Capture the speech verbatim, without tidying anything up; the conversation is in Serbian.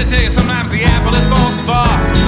to tell you, sometimes the apple it falls far from